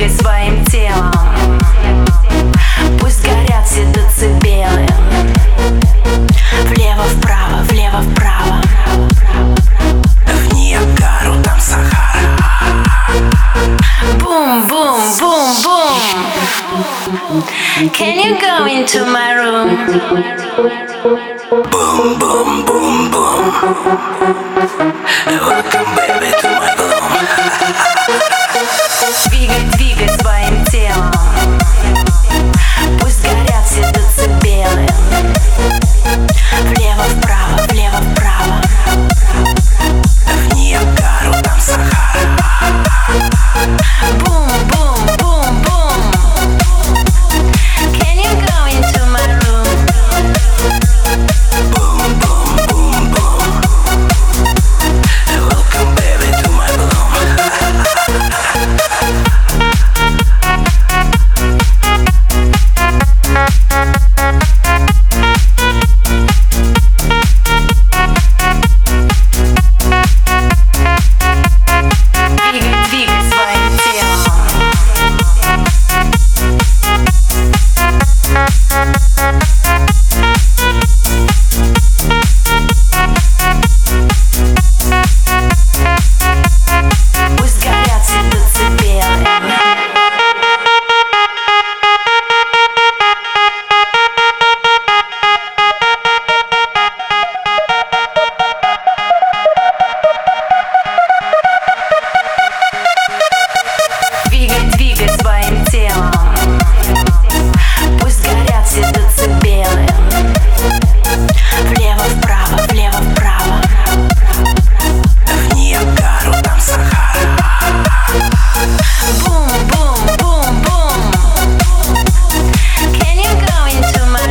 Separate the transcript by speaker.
Speaker 1: двигай своим телом. Пусть горят все децибелы. Влево-вправо, влево-вправо.
Speaker 2: В Ниагару, там Сахара.
Speaker 1: Бум-бум-бум-бум. Can you go into my room?
Speaker 2: Boom, boom, boom, boom. Welcome back.